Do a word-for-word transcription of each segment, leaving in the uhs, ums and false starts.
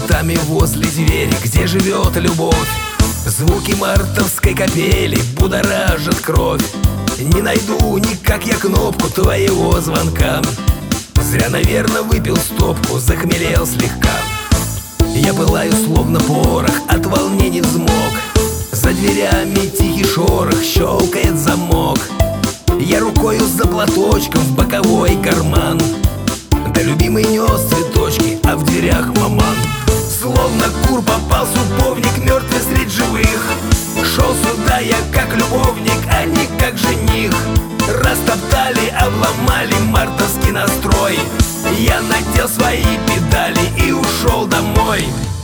цветами возле двери, где живет любовь. Звуки мартовской капели будоражат кровь. Не найду никак я кнопку твоего звонка. Зря, наверно, выпил стопку, захмелел слегка. Я пылаю словно порох, от волнений взмок. За дверями тихий шорох, щелкает замок. Я рукою за платочком в боковой карман. Да любимый нес цветочки, а в дверях маман. Словно кур попал суповник, мертвый средь живых. Шел сюда я как любовник, а не как жених. Растоптали, обломали мартовский настрой. Я надел свои педали и ушел домой.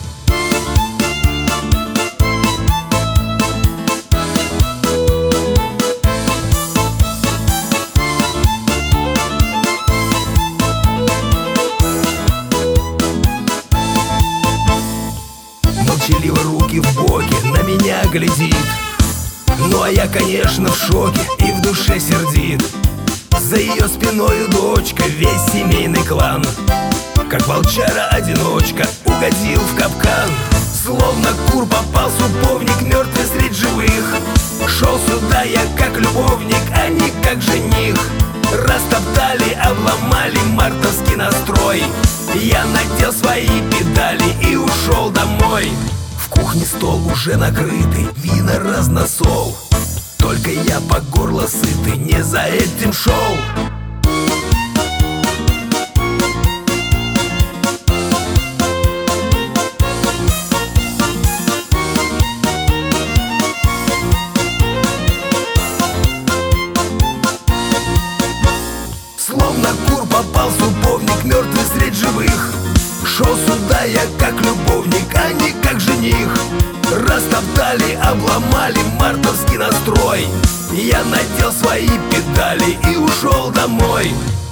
Молчаливо руки в боки на меня глядит. Ну а я, конечно, в шоке и в душе сердит. За ее спиною дочка, весь семейный клан. Как волчара-одиночка угодил в капкан. Словно кур попал суповник, мертвый средь живых. Шел сюда я как любовник, а не как жених. Растоптали, обломали мартовский настрой. Я надел свои педали и ушел домой. В кухне стол уже накрытый, вина разносол. Только я по горло сытый, не за этим шел. Словно кур попал суповник, мертвый средь живых. Шел сюда я как любовник, а не как жених. Растоптали, обломали мартовский настрой. Я надел свои педали и ушел домой.